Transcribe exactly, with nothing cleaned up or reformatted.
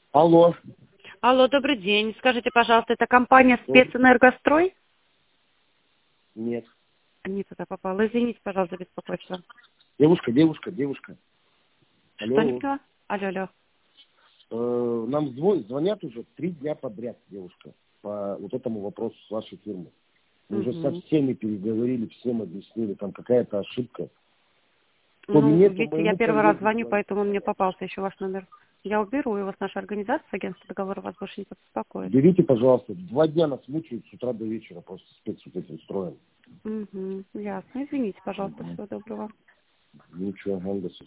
Алло. Алло, добрый день. Скажите, пожалуйста, это компания Добрый. «Спецэнергострой»? Нет. Не туда попала. Извините, пожалуйста, за беспокойство. Девушка, девушка, девушка. Что не Алло. поняла? Алло, алло. Э, нам зво- звонят уже три дня подряд, девушка, по вот этому вопросу с вашей фирмы. Мы уже со Угу. всеми переговорили, всем объяснили, там какая-то ошибка. По Ну, мне, по видите, я моему первый раз коллеге звоню, звонят. поэтому мне попался еще ваш номер. Я уберу его с нашей организации, агентство договора вас больше не побеспокоит. Берите, пожалуйста, два дня нас мучают с утра до вечера, просто спец вот этим строем. Угу. Ясно. Извините, пожалуйста, Угу. всего доброго. Ничего, ага, до свидания.